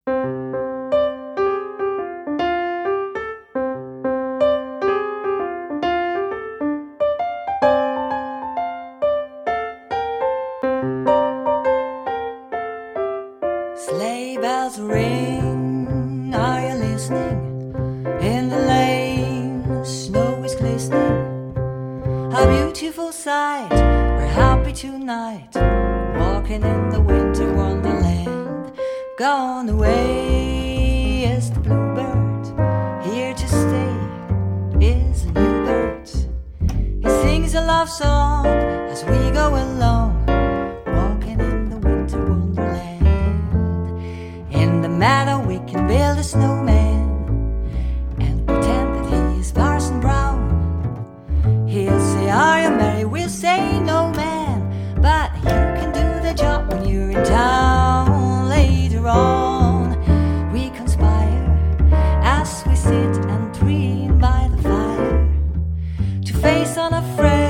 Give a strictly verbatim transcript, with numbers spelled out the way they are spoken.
Sleigh bells ring, are you listening? In the lane, snow is glistening. A beautiful sight, we're happy tonight, walking in the winter wonderland. Gone away is the bluebird, here to stay is a new bird. He sings a love song as we go along, walking in the winter wonderland. In the meadow we can build a snowman and pretend that he is Parson Brown. He'll say, are you merry? We'll say, no man, but you can do the job when you're in town. Later on we conspire as we sit and dream by the fire, to face unafraid